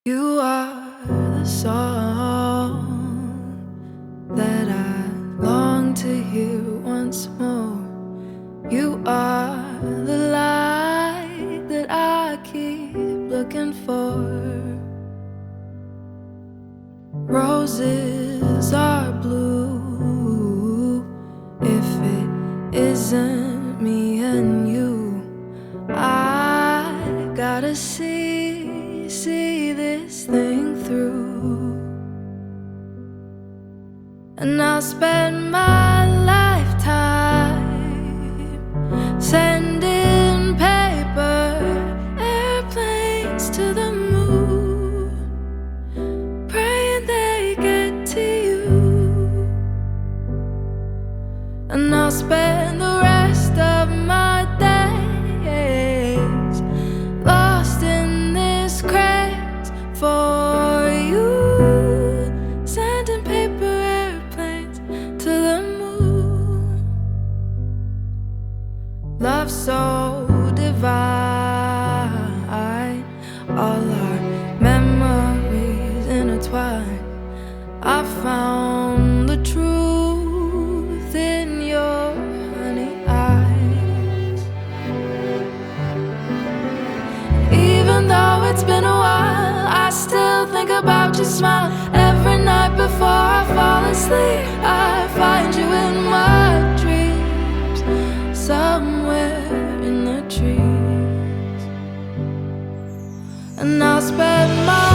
You are the song that I long to hear once more. You are the light that I keep looking for. Roses are blue if it isn't me and you. I gotta see this thing through. And I'll spend my lifetime sending paper airplanes to the moon, praying they get to you. And I'll spend the rest of my days lost in this craze for you, sending paper airplanes to the moon. Love so divine, all our memories intertwine. I found the truth in your honey eyes. Even though it's been a while, I still think about your smile. Every night before I fall asleep, I find you in my dreams, somewhere in the trees. And I'll spend my